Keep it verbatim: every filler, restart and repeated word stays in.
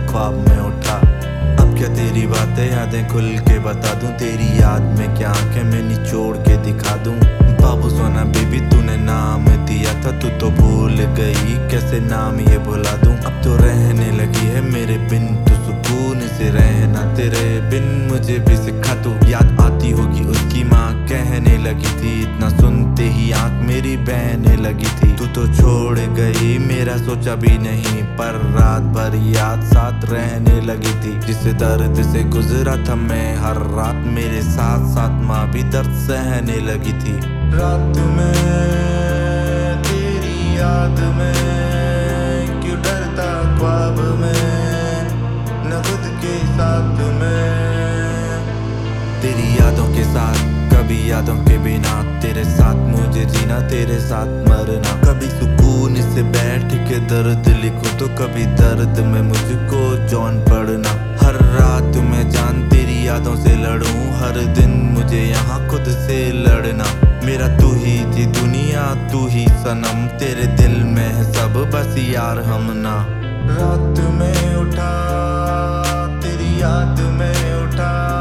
ख्वाब में उठा। अब क्या तेरी बातें यादें खुल के बता दूं, तेरी याद में क्या आंखें मैं निचोड़ के दिखा दूं। बाबू सोना बेबी तूने नाम दिया था, तू तो भूल गई, कैसे नाम ये भुला दूं। अब तो रहने लगी है मेरे बिन, तू सुकून से रहना, तेरे बिन मुझे भी सिखा तू। याद आती होगी उसकी माँ कहने लगी थी, इतना सुनते ही आंख मेरी बहने लगी थी। तू तो छोड़ गई मेरा सोचा भी नहीं, पर रात भर याद साथ रहने लगी थी। जिस दर्द से गुजरा था मैं हर रात, मेरे साथ साथ माँ भी दर्द सहने लगी थी। रात में तेरी याद में क्यों डरता ख्वाब में, न खुद के साथ में। तेरी यादों के साथ कभी यादों के बिना, तेरे साथ मुझे जीना तेरे साथ मरना। कभी सुकून से बैठ के दर्द लिखूं तो कभी दर्द में मुझको जौन पड़ना। हर रात मैं जान तेरी यादों से लड़ूं, हर दिन मुझे यहाँ खुद से लड़ना। मेरा तू ही थी दुनिया तू ही सनम, तेरे दिल में है सब बस यार हम ना। रात में उठा तेरी याद में उठा,